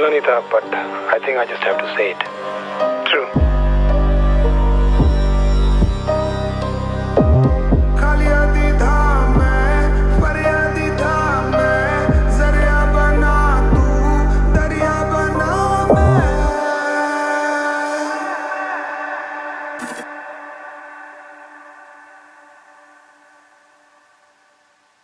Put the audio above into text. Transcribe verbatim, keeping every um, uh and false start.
बोलना नहीं था, but I think I just have to say it.